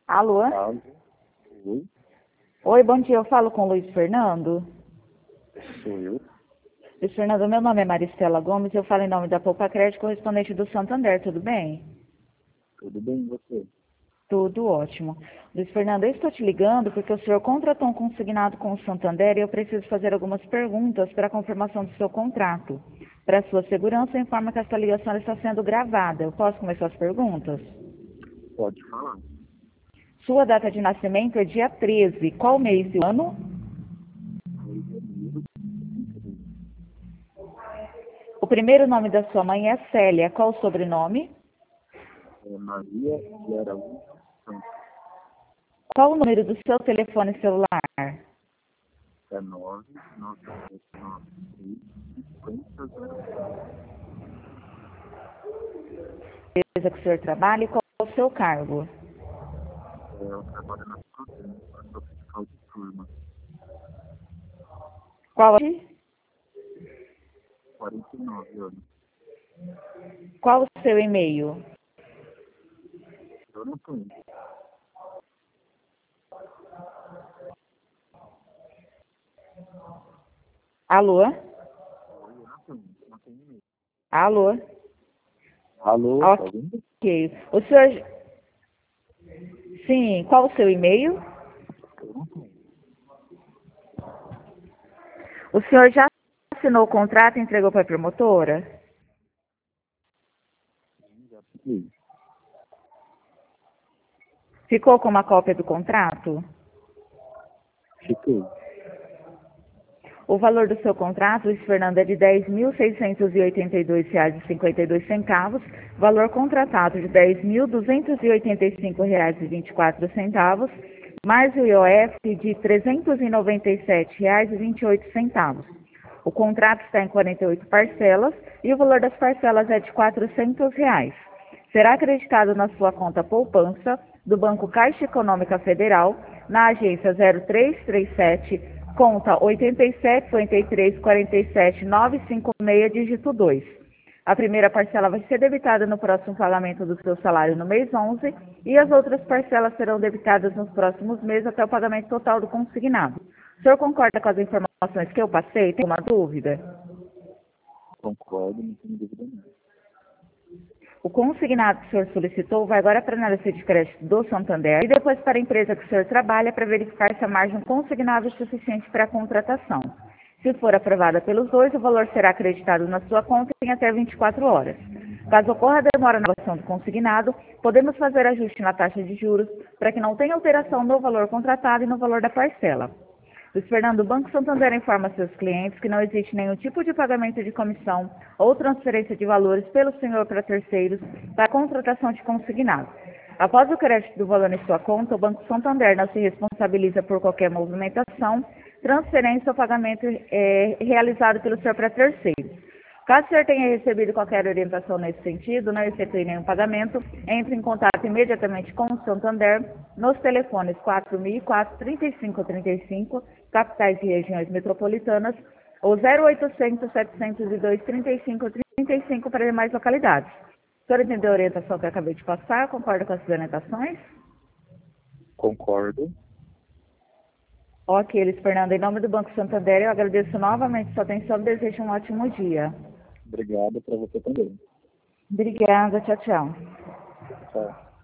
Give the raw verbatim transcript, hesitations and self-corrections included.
Alô? Alô? Oi, Oi, bom dia. Eu falo com o Luiz Fernando. sou eu. Luiz Fernando, meu nome é Maristela Gomes. Eu falo em nome da Poupa Crédito, correspondente do Santander. Tudo bem? Tudo bem e você? Tudo ótimo. Luiz Fernando, eu estou te ligando porque o senhor contratou um consignado com o Santander e eu preciso fazer algumas perguntas para a confirmação do seu contrato. Para sua segurança, informa que esta ligação está sendo gravada. Eu posso começar as perguntas? Pode falar. Sua data de nascimento é dia treze. Qual mês e ano? Oi, Jamiro. O primeiro nome da sua mãe é Célia. Qual o sobrenome? É Maria de Araújo Santos. Qual o número do seu telefone celular? É nove nove sete nove três cinquenta zero zero. Empresa que o senhor trabalha e qual é o seu cargo? É, eu trabalho na Prudente, eu sou fiscal de turma. Qual, é? quarenta e nove anos. Qual o seu e-mail? Jonathan, Alô? oi, Jonathan, não tem e-mail. Alô? Alô, tá ouvindo? Ok. O senhor... Sim, qual o seu e-mail? Jonathan, O senhor já assinou o contrato e entregou para a promotora? sim, já peguei. Ficou com uma cópia do contrato? Fiquei. O valor do seu contrato, Luiz Fernando, é de dez mil seiscentos e oitenta e dois reais e cinquenta e dois centavos, valor contratado de dez mil duzentos e oitenta e cinco reais e vinte e quatro centavos, mais o I O F de trezentos e noventa e sete reais e vinte e oito centavos. O contrato está em quarenta e oito parcelas e o valor das parcelas é de quatrocentos reais. Será acreditado na sua conta poupança do Banco Caixa Econômica Federal, na agência zero três três sete, conta oito sete, cinquenta e três, quarenta e sete, novecentos e cinquenta e seis, dígito dois. A primeira parcela vai ser debitada no próximo pagamento do seu salário no mês onze e as outras parcelas serão debitadas nos próximos meses até o pagamento total do consignado. O senhor concorda com as informações que eu passei? Tem alguma dúvida? Concordo, não tenho dúvida nenhuma. O consignado que o senhor solicitou vai agora para a análise de crédito do Santander e depois para a empresa que o senhor trabalha para verificar se a margem consignada é suficiente para a contratação. Se for aprovada pelos dois, o valor será acreditado na sua conta em até vinte e quatro horas. Caso ocorra demora na aprovação do consignado, podemos fazer ajuste na taxa de juros para que não tenha alteração no valor contratado e no valor da parcela. Luiz Fernando, o Banco Santander informa seus clientes que não existe nenhum tipo de pagamento de comissão ou transferência de valores pelo senhor para terceiros para a contratação de consignado. Após o crédito do valor em sua conta, o Banco Santander não se responsabiliza por qualquer movimentação, transferência ou pagamento é, realizado pelo senhor para terceiros. Caso o senhor tenha recebido qualquer orientação nesse sentido, não efetue nenhum pagamento, entre em contato imediatamente com o Santander nos telefones quatro mil e quatro, trinta e cinco trinta e cinco, capitais e regiões metropolitanas, ou zero oitocentos, setecentos e dois, trinta e cinco trinta e cinco para demais localidades. O senhor entendeu a orientação que eu acabei de passar? Concorda com essas orientações? Concordo. Ok, Luiz Fernando, em nome do Banco Santander, eu agradeço novamente sua atenção e desejo um ótimo dia. Obrigado para você também. Obrigada, tchau, tchau. Tchau.